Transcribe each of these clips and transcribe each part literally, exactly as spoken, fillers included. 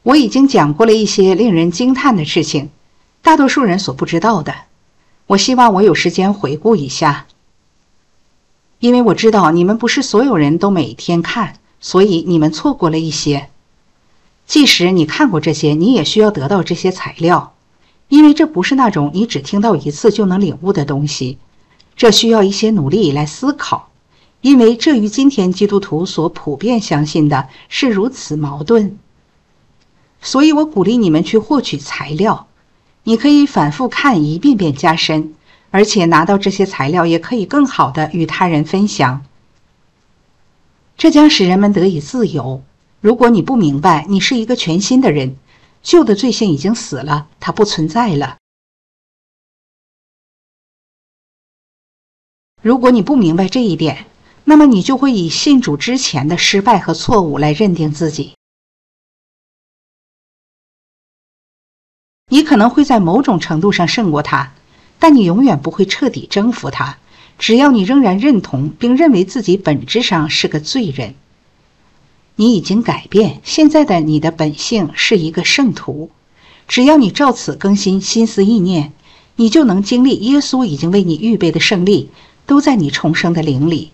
我已经讲过了一些令人惊叹的事情，大多数人所不知道的。我希望我有时间回顾一下，因为我知道你们不是所有人都每天看，所以你们错过了一些。即使你看过这些，你也需要得到这些材料，因为这不是那种你只听到一次就能领悟的东西，这需要一些努力来思考，因为这与今天基督徒所普遍相信的是如此矛盾。所以我鼓励你们去获取材料，你可以反复看，一遍遍加深，而且拿到这些材料也可以更好地与他人分享。这将使人们得以自由。如果你不明白你是一个全新的人，旧的罪性已经死了，它不存在了。如果你不明白这一点，那么你就会以信主之前的失败和错误来认定自己。你可能会在某种程度上胜过他，但你永远不会彻底征服他，只要你仍然认同并认为自己本质上是个罪人。你已经改变，现在的你的本性是一个圣徒。只要你照此更新心思意念，你就能经历耶稣已经为你预备的胜利，都在你重生的灵里。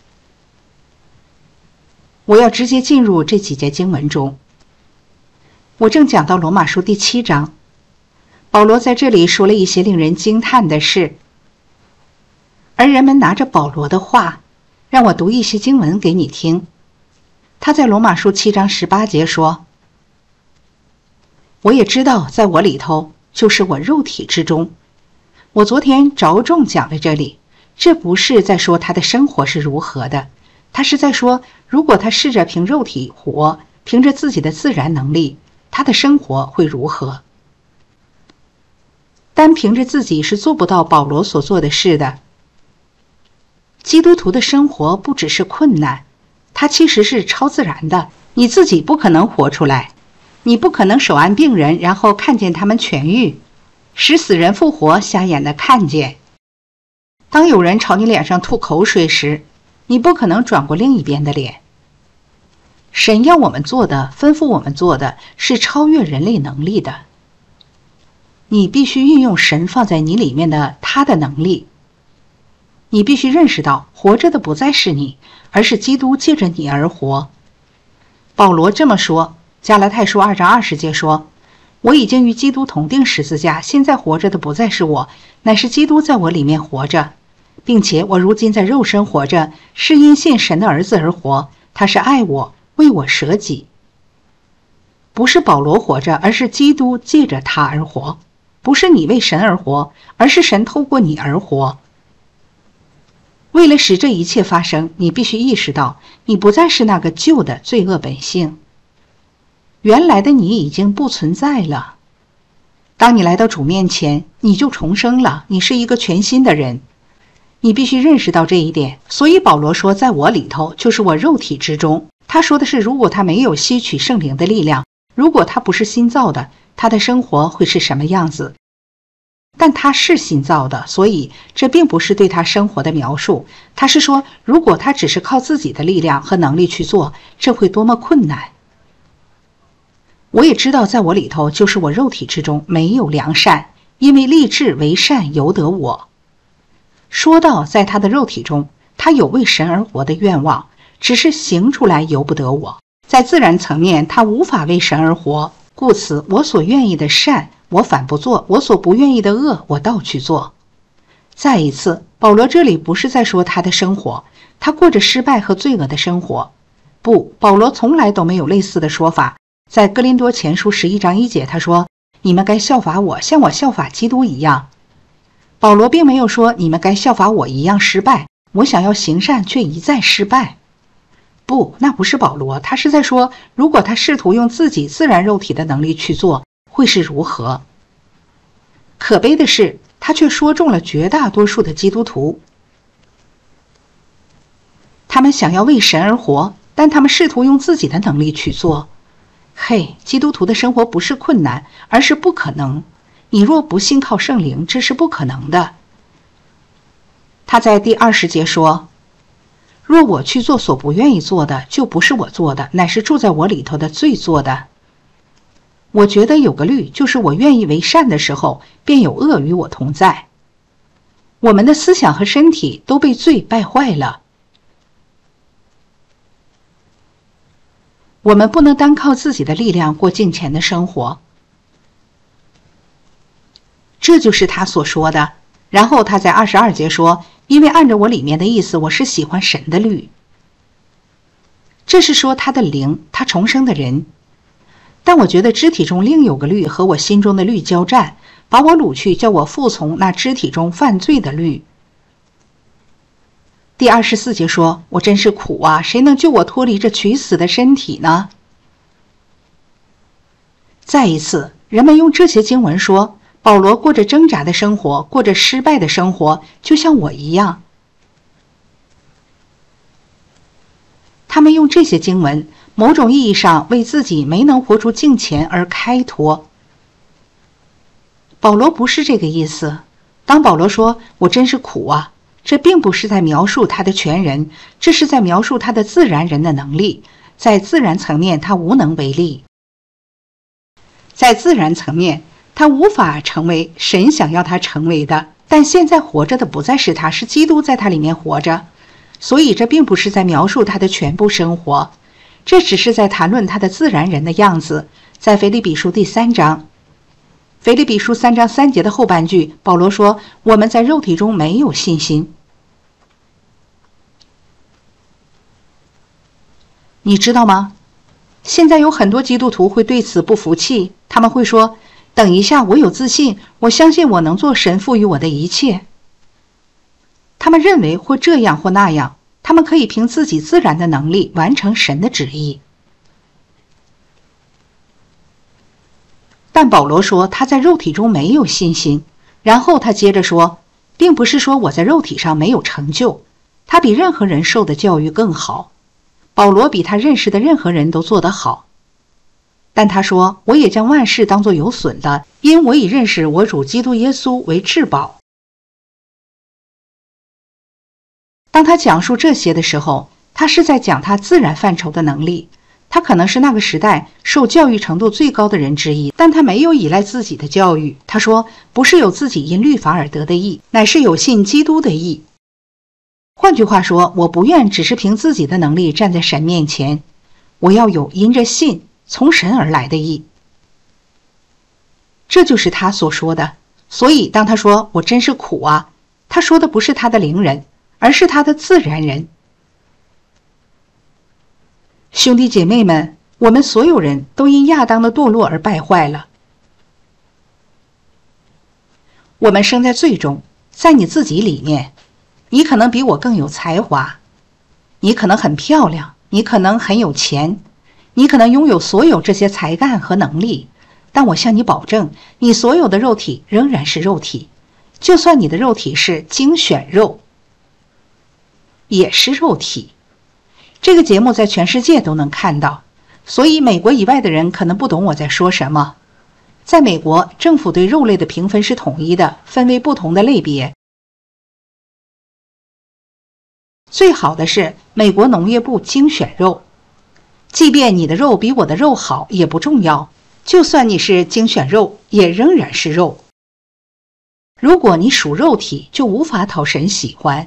我要直接进入这几节经文中。我正讲到罗马书第七章，保罗在这里说了一些令人惊叹的事，而人们拿着保罗的话，让我读一些经文给你听。他在罗马书七章十八节说，我也知道在我里头，就是我肉体之中。我昨天着重讲了这里，这不是在说他的生活是如何的，他是在说，如果他试着凭肉体活，凭着自己的自然能力，他的生活会如何？单凭着自己是做不到保罗所做的事的。基督徒的生活不只是困难，它其实是超自然的，你自己不可能活出来。你不可能手按病人，然后看见他们痊愈，使死人复活，瞎眼的看见。当有人朝你脸上吐口水时，你不可能转过另一边的脸。神要我们做的，吩咐我们做的，是超越人类能力的。你必须运用神放在你里面的他的能力。你必须认识到，活着的不再是你，而是基督借着你而活。保罗这么说，加拉太书二章二十节说，我已经与基督同定十字架，现在活着的不再是我，乃是基督在我里面活着，并且我如今在肉身活着，是因信神的儿子而活，他是爱我，为我舍己。不是保罗活着，而是基督借着他而活。不是你为神而活，而是神透过你而活。为了使这一切发生，你必须意识到，你不再是那个旧的罪恶本性。原来的你已经不存在了。当你来到主面前，你就重生了，你是一个全新的人。你必须认识到这一点。所以保罗说，在我里头，就是我肉体之中。他说的是，如果他没有吸取圣灵的力量，如果他不是新造的，他的生活会是什么样子？但他是新造的，所以这并不是对他生活的描述。他是说，如果他只是靠自己的力量和能力去做，这会多么困难。我也知道在我里头，就是我肉体之中没有良善，因为立志为善由得我。说到在他的肉体中，他有为神而活的愿望，只是行出来由不得我。在自然层面，他无法为神而活，故此我所愿意的善我反不做，我所不愿意的恶我倒去做。再一次，保罗这里不是在说他的生活，他过着失败和罪恶的生活。不，保罗从来都没有类似的说法。在哥林多前书十一章一节，他说，你们该效法我，像我效法基督一样。保罗并没有说你们该效法我一样失败，我想要行善却一再失败。不，那不是保罗，他是在说，如果他试图用自己自然肉体的能力去做，会是如何？可悲的是，他却说中了绝大多数的基督徒。他们想要为神而活，但他们试图用自己的能力去做。嘿，基督徒的生活不是困难，而是不可能。你若不信靠圣灵，这是不可能的。他在第二十节说，若我去做所不愿意做的，就不是我做的，乃是住在我里头的罪做的。 我觉得有个律，就是我愿意为善的时候，便有恶与我同在。我们的思想和身体都被罪败坏了。我们不能单靠自己的力量过敬虔的生活。这就是他所说的。然后他在二十二节说，因为按照我里面的意思，我是喜欢神的律。这是说他的灵，他重生的人。但我觉得肢体中另有个律和我心中的律交战，把我掳去，叫我服从那肢体中犯罪的律。第二十四节说，我真是苦啊，谁能救我脱离这取死的身体呢？再一次，人们用这些经文说，保罗过着挣扎的生活，过着失败的生活，就像我一样。他们用这些经文，某种意义上为自己没能活出敬虔而开脱。保罗不是这个意思。当保罗说我真是苦啊，这并不是在描述他的全人，这是在描述他的自然人的能力。在自然层面他无能为力，在自然层面他无法成为神想要他成为的，但现在活着的不再是他，是基督在他里面活着。所以这并不是在描述他的全部生活，这只是在谈论他的自然人的样子。在腓立比书第三章，腓立比书三章三节的后半句，保罗说，我们在肉体中没有信心。你知道吗？现在有很多基督徒会对此不服气，他们会说，等一下，我有自信，我相信我能做神赋予我的一切。他们认为或这样或那样，他们可以凭自己自然的能力完成神的旨意。但保罗说他在肉体中没有信心，然后他接着说，并不是说我在肉体上没有成就，他比任何人受的教育更好，保罗比他认识的任何人都做得好。但他说，我也将万事当作有损的，因我以认识我主基督耶稣为至宝。当他讲述这些的时候，他是在讲他自然范畴的能力。他可能是那个时代受教育程度最高的人之一，但他没有依赖自己的教育。他说，不是有自己因律法而得的义，乃是有信基督的义。换句话说，我不愿只是凭自己的能力站在神面前，我要有因着信从神而来的义。这就是他所说的。所以当他说我真是苦啊，他说的不是他的灵人，而是他的自然人。兄弟姐妹们，我们所有人都因亚当的堕落而败坏了。我们生在罪中，在你自己里面，你可能比我更有才华，你可能很漂亮，你可能很有钱，你可能拥有所有这些才干和能力，但我向你保证，你所有的肉体仍然是肉体，就算你的肉体是精选肉，也是肉体。这个节目在全世界都能看到，所以美国以外的人可能不懂我在说什么。在美国，政府对肉类的评分是统一的，分为不同的类别。最好的是美国农业部精选肉，即便你的肉比我的肉好也不重要，就算你是精选肉，也仍然是肉。如果你属肉体，就无法讨神喜欢。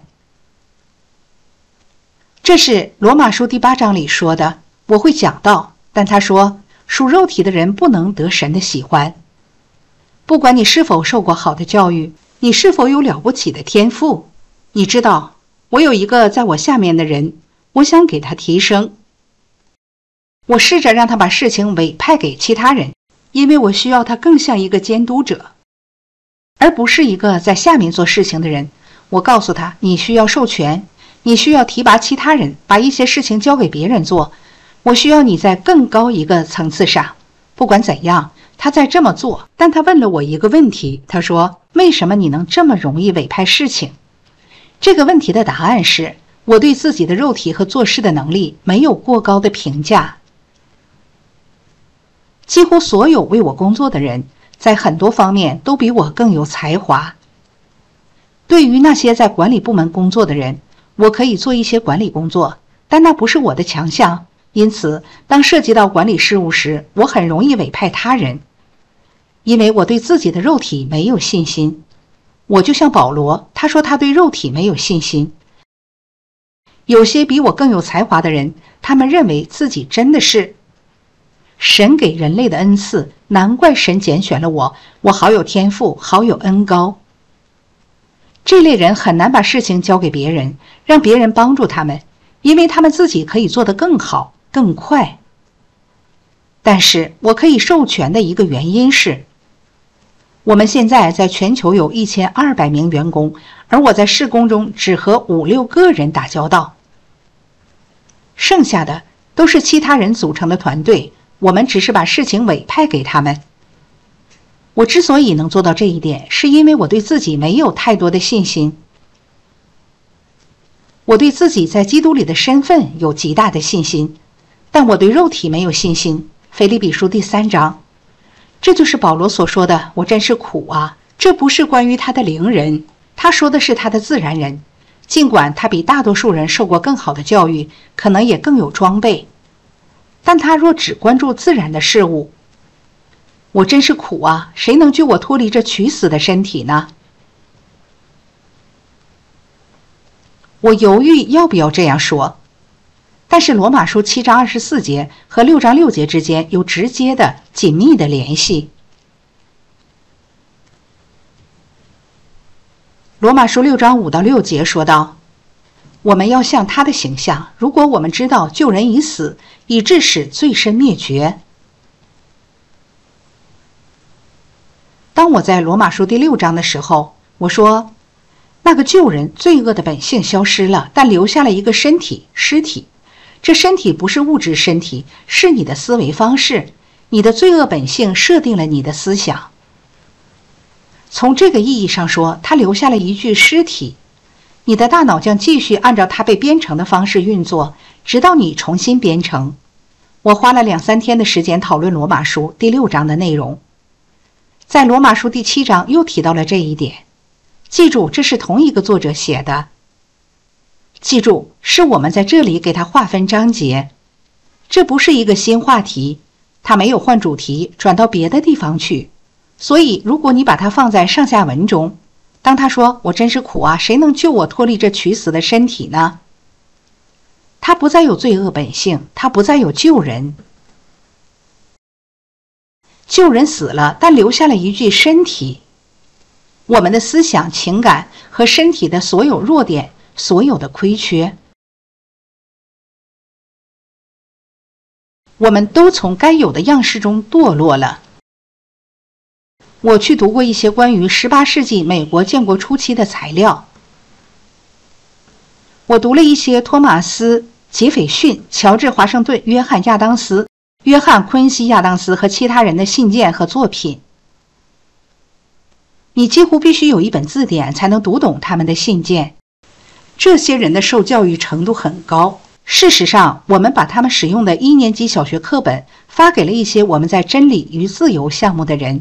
这是罗马书第八章里说的，我会讲到，但他说属肉体的人不能得神的喜欢。不管你是否受过好的教育，你是否有了不起的天赋，你知道我有一个在我下面的人，我想给他提升，我试着让他把事情委派给其他人，因为我需要他更像一个监督者，而不是一个在下面做事情的人。我告诉他，你需要授权，你需要提拔其他人，把一些事情交给别人做。我需要你在更高一个层次上。不管怎样，他在这么做。但他问了我一个问题，他说，为什么你能这么容易委派事情？这个问题的答案是，我对自己的肉体和做事的能力没有过高的评价。几乎所有为我工作的人，在很多方面都比我更有才华。对于那些在管理部门工作的人，我可以做一些管理工作，但那不是我的强项， 因此，当涉及到管理事务时，我很容易委派他人，因为我对自己的肉体没有信心。我就像保罗，他说他对肉体没有信心。有些比我更有才华的人，他们认为自己真的是神给人类的恩赐，难怪神拣选了我，我好有天赋，好有恩高。这类人很难把事情交给别人，让别人帮助他们，因为他们自己可以做得更好、更快。但是我可以授权的一个原因是，我们现在在全球有一千二百名员工，而我在事工中只和五六个人打交道，剩下的都是其他人组成的团队，我们只是把事情委派给他们。我之所以能做到这一点，是因为我对自己没有太多的信心。我对自己在基督里的身份有极大的信心，但我对肉体没有信心。腓立比书第三章，这就是保罗所说的，我真是苦啊。这不是关于他的灵人，他说的是他的自然人，尽管他比大多数人受过更好的教育，可能也更有装备，但他若只关注自然的事物，我真是苦啊，谁能救我脱离这取死的身体呢？我犹豫要不要这样说，但是罗马书七章二十四节和六章六节之间有直接的紧密的联系。罗马书六章五到六节说道，我们要像他的形象，如果我们知道救人已死，以致使罪身灭绝。当我在罗马书第六章的时候，我说那个旧人罪恶的本性消失了，但留下了一个身体，尸体。这身体不是物质身体，是你的思维方式，你的罪恶本性设定了你的思想。从这个意义上说，他留下了一具尸体，你的大脑将继续按照它被编程的方式运作，直到你重新编程。我花了两三天的时间讨论罗马书第六章的内容，在罗马书第七章又提到了这一点。记住，这是同一个作者写的。记住，是我们在这里给他划分章节，这不是一个新话题，他没有换主题转到别的地方去。所以如果你把它放在上下文中，当他说我真是苦啊，谁能救我脱离这取死的身体呢？他不再有罪恶本性，他不再有救人。救人死了，但留下了一具身体。我们的思想、情感和身体的所有弱点，所有的亏缺，我们都从该有的样式中堕落了。我去读过一些关于十八世纪美国建国初期的材料，我读了一些托马斯·杰斐逊、乔治·华盛顿、约翰·亚当斯、约翰·昆西·亚当斯和其他人的信件和作品。你几乎必须有一本字典才能读懂他们的信件。这些人的受教育程度很高。事实上，我们把他们使用的一年级小学课本发给了一些我们在真理与自由项目的人。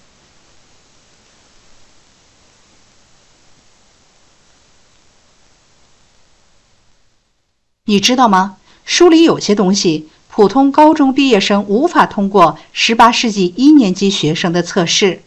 你知道吗？书里有些东西，普通高中毕业生无法通过十八世纪一年级学生的测试。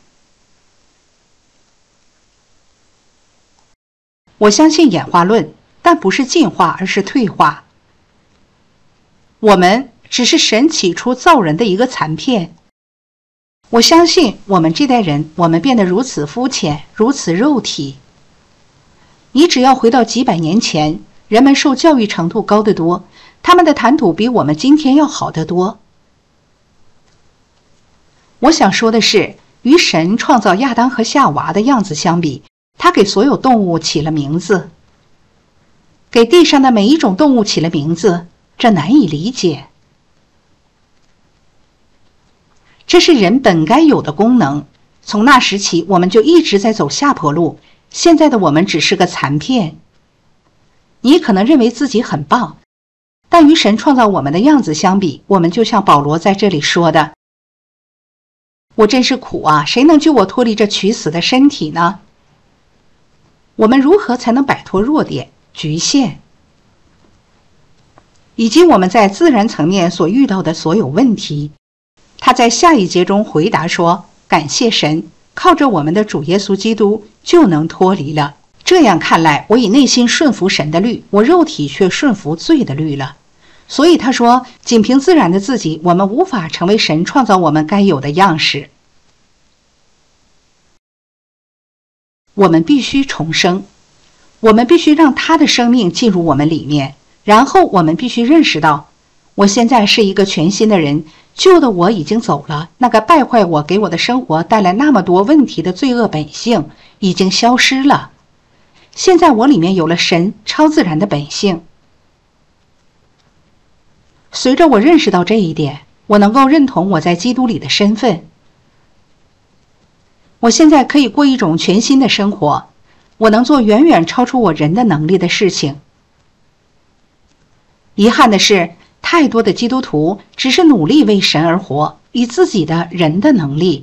我相信演化论，但不是进化，而是退化。我们只是神起初造人的一个残片。我相信我们这代人，我们变得如此肤浅，如此肉体。你只要回到几百年前，人们受教育程度高得多，他们的谈吐比我们今天要好得多。我想说的是，与神创造亚当和夏娃的样子相比，他给所有动物起了名字，给地上的每一种动物起了名字，这难以理解。这是人本该有的功能。从那时起，我们就一直在走下坡路，现在的我们只是个残片。你可能认为自己很棒，但与神创造我们的样子相比，我们就像保罗在这里说的，我真是苦啊，谁能救我脱离这取死的身体呢？我们如何才能摆脱弱点、局限？ 以及我们在自然层面所遇到的所有问题。他在下一节中回答说，感谢神，靠着我们的主耶稣基督就能脱离了。这样看来，我以内心顺服神的律，我肉体却顺服罪的律了。所以他说，仅凭自然的自己，我们无法成为神创造我们该有的样式。我们必须重生，我们必须让他的生命进入我们里面，然后我们必须认识到，我现在是一个全新的人，旧的我已经走了，那个败坏我给我的生活带来那么多问题的罪恶本性已经消失了。现在我里面有了神超自然的本性。随着我认识到这一点，我能够认同我在基督里的身份。我现在可以过一种全新的生活，我能做远远超出我人的能力的事情。遗憾的是，太多的基督徒只是努力为神而活，以自己的人的能力，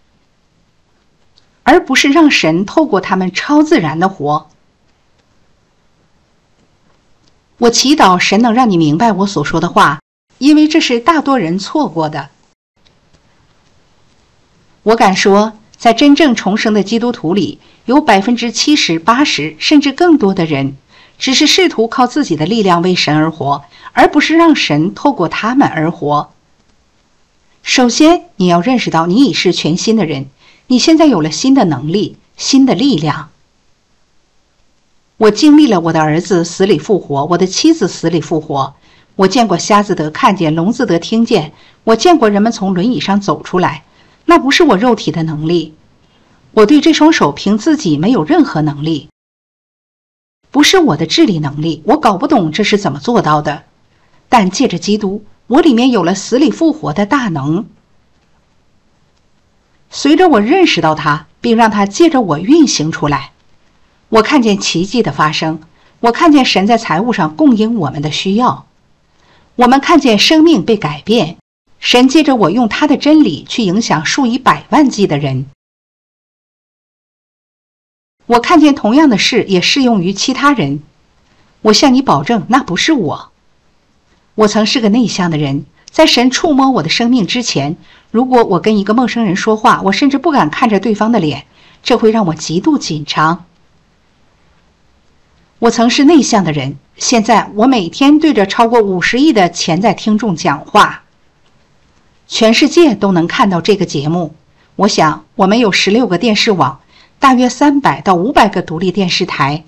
而不是让神透过他们超自然的活。我祈祷神能让你明白我所说的话，因为这是大多人错过的。我敢说，在真正重生的基督徒里，有百分之七十、八十甚至更多的人，只是试图靠自己的力量为神而活，而不是让神透过他们而活。首先，你要认识到你已是全新的人，你现在有了新的能力、新的力量。我经历了我的儿子死里复活，我的妻子死里复活，我见过瞎子得看见，聋子得听见，我见过人们从轮椅上走出来，那不是我肉体的能力。我对这双手凭自己没有任何能力，不是我的智力能力，我搞不懂这是怎么做到的。但借着基督，我里面有了死里复活的大能。随着我认识到它，并让它借着我运行出来，我看见奇迹的发生，我看见神在财务上供应我们的需要，我们看见生命被改变，神借着我用他的真理去影响数以百万计的人。我看见同样的事也适用于其他人。我向你保证，那不是我。我曾是个内向的人，在神触摸我的生命之前，如果我跟一个陌生人说话，我甚至不敢看着对方的脸，这会让我极度紧张。我曾是内向的人，现在我每天对着超过五十亿的潜在听众讲话，全世界都能看到这个节目。我想，我们有十六个电视网，大约三百到五百个独立电视台。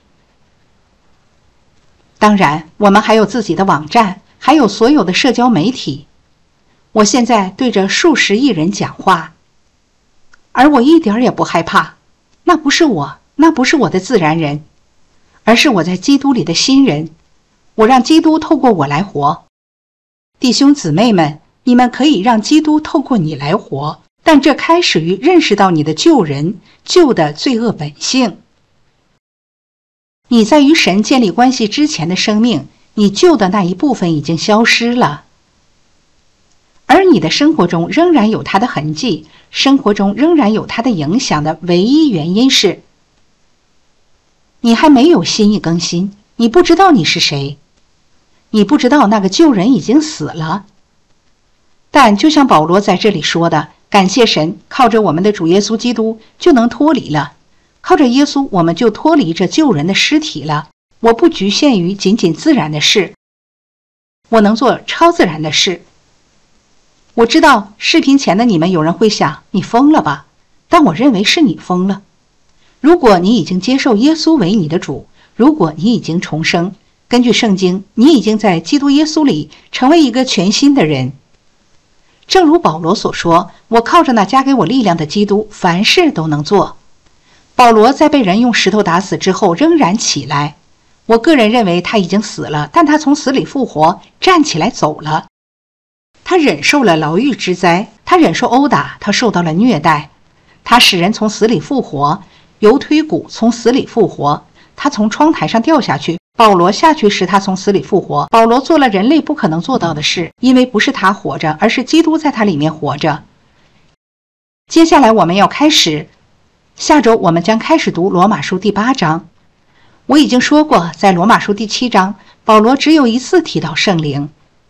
当然，我们还有自己的网站，还有所有的社交媒体。我现在对着数十亿人讲话，而我一点也不害怕。那不是我，那不是我的自然人，而是我在基督里的新人。我让基督透过我来活。弟兄姊妹们，你们可以让基督透过你来活，但这开始于认识到你的旧人、旧的罪恶本性。你在与神建立关系之前的生命，你旧的那一部分已经消失了，而你的生活中仍然有它的痕迹，生活中仍然有它的影响的唯一原因是，你还没有心意更新，你不知道你是谁，你不知道那个旧人已经死了。但就像保罗在这里说的，感谢神，靠着我们的主耶稣基督就能脱离了。靠着耶稣，我们就脱离这旧人的尸体了。我不局限于仅仅自然的事，我能做超自然的事。我知道视频前的你们有人会想，你疯了吧？但我认为是你疯了。如果你已经接受耶稣为你的主，如果你已经重生，根据圣经，你已经在基督耶稣里成为一个全新的人。正如保罗所说，我靠着那加给我力量的基督，凡事都能做。保罗在被人用石头打死之后仍然起来，我个人认为他已经死了，但他从死里复活，站起来走了。他忍受了牢狱之灾，他忍受殴打，他受到了虐待，他使人从死里复活，犹推古从死里复活，他从窗台上掉下去，保罗下去时他从死里复活。保罗做了人类不可能做到的事，因为不是他活着，而是基督在他里面活着。接下来我们要开始下周我们将开始读罗马书第八章。我已经说过，在罗马书第七章， 保罗只有一次提到圣灵。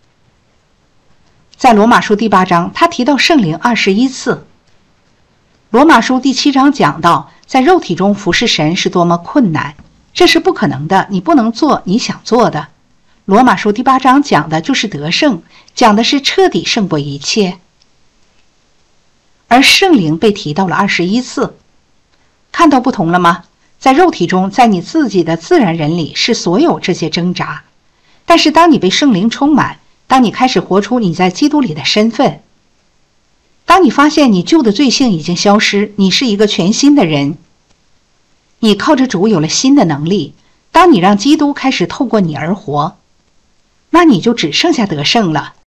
在罗马书第八章，他提到圣灵二十一次。罗马书第七章讲到，在肉体中服侍神是多么困难，这是不可能的，你不能做你想做的。罗马书第八章讲的就是得胜，讲的是彻底胜过一切。而圣灵被提到了二十一次，看到不同了吗？在肉体中，在你自己的自然人里是所有这些挣扎，但是当你被圣灵充满，当你开始活出你在基督里的身份，当你发现你旧的罪性已经消失，你是一个全新的人，你靠着主有了新的能力，当你让基督开始透过你而活，那你就只剩下得胜了。